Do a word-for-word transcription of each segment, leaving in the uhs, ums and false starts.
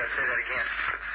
I'd say that again.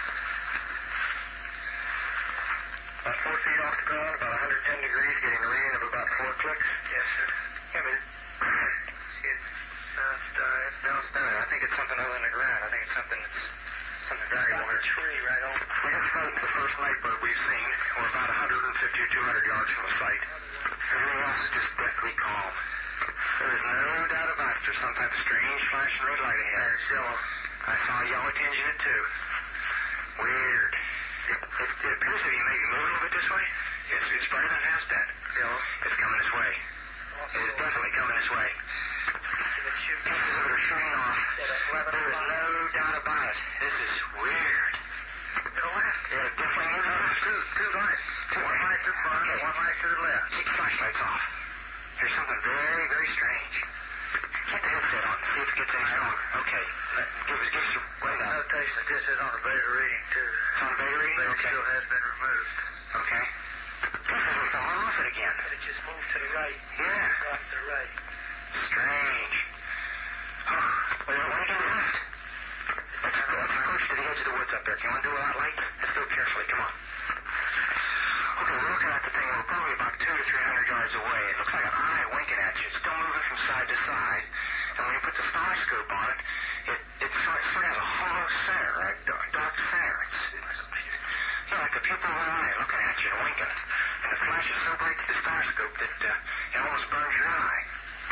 About four feet off the ground, about one hundred ten degrees, getting a reading of about four clicks. Yes, sir. Yeah, but See it? No, it's dying. no, it's not. I think it's something other than the ground. I think it's something that's something variable Got here. a tree right on. We just spoke to the first night bird we've seen. We're about one hundred fifty or two hundred yards from the site. Everything else is just deathly calm. There is no doubt about it. There's some type of strange flashing red light ahead. There's yellow. I saw a yellow tinge in it too. Weird. It, it, it appears to be maybe moving a little bit this way. It's, it's brighter than it has been. Yellow. It's coming this way. Also, It is definitely coming this way. Did it shoot? Pieces of it are shooting off. Did it eleven There is o'clock? no doubt about it. This is weird. To the left. Yeah, it definitely moving left. Two, two lights. Two One light to the front, Okay. one light to the left. Take the flashlights off. There's something very, very strange. Get the headset on. See if it gets any stronger. Okay. Let, give us, give us a rundown. Notation that this is on a beta reading, too. It's on beta reading? Beta Okay. still has been removed. Okay. Pieces are falling off it again. But it just moved to the right. Yeah. Right to the right. Strange. Oh, well, what are you doing left? Let's, let's approach to the edge of the woods up there. Can you want to do without lights? Let's do it carefully. Come on. Okay, we're looking at the thing. We're probably about two to three hundred yards away. It looks like an eye winking at you. It's still moving from side to side. And when you put the star scope on it, it, it sort, it sort of has a hollow center, a dark, dark center. It's, it's you know, like the pupil of an eye looking at you and winking. And the flash is so bright to the star scope that uh, it almost burns your eye.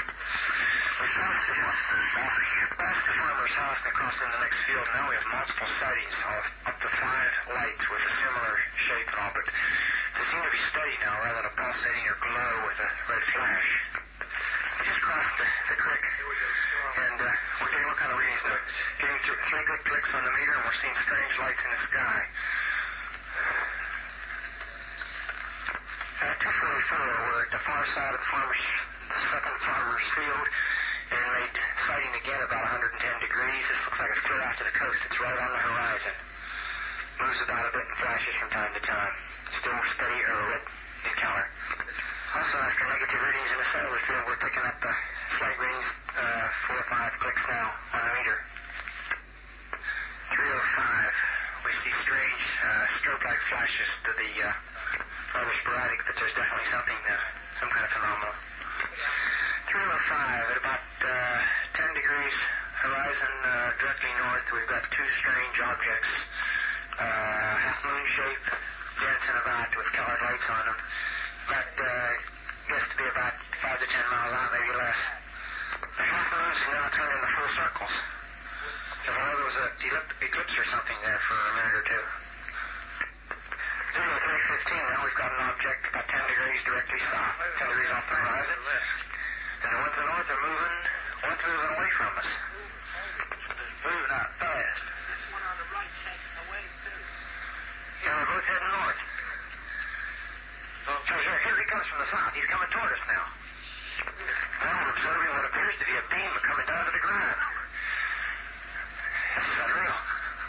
We passed the, passed the farmer's house and across in the next field. Now we have multiple sightings of up to five lights with a similar shape and all, but they seem to be steady now rather than a pulsating or glow with a red flash. We just crossed the, the creek, and uh, we're getting what kind of readings now? Getting th- three good clicks on the meter, and we're seeing strange lights in the sky. Uh, two forty-four, we're at the far side of the farmer's, the second farmer's field, and made sighting again about one hundred ten degrees. This looks like it's clear out to the coast. It's right on the horizon. Moves about a bit and flashes from time to time. Still steady or red encounter. Also, after negative readings in the satellite field, we're picking up uh, slight readings, uh, four or five clicks now on the meter. three oh five, we see strange uh, strobe-like flashes to the uh, rather sporadic, but there's definitely something, uh, some kind of phenomenon. three oh five, at about uh, ten degrees horizon uh, directly north, we've got two strange objects. Uh, half moon shape, dancing about with colored lights on them. That uh, gets to be about five to ten miles out, maybe less. The half moons have now turned into full circles. As though there was an eclipse or something there for a minute or two. Zero three fifteen, now we've got an object about ten degrees directly south, ten degrees off the horizon. And the ones in the north are moving, one's moving away from us. It's moving out fast. This one on the right heading away, too. Yeah, we're both heading north. Okay, here, here he comes from the south. He's coming toward us now. Now we're observing what appears to be a beam coming down to the ground. This is unreal.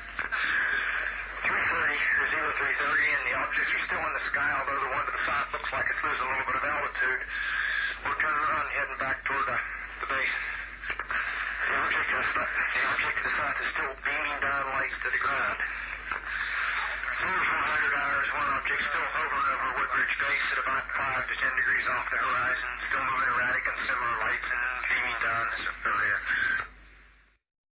three thirty, or zero three thirty, and the objects are still in the sky, although the one to the south looks like it's losing a little bit of altitude. We're turning around and heading back toward uh, the base. The object, to the, the object to the south is still beaming down lights to the ground. four hundred hours, one object still hovering over Woodbridge Base at about five to ten degrees off the horizon,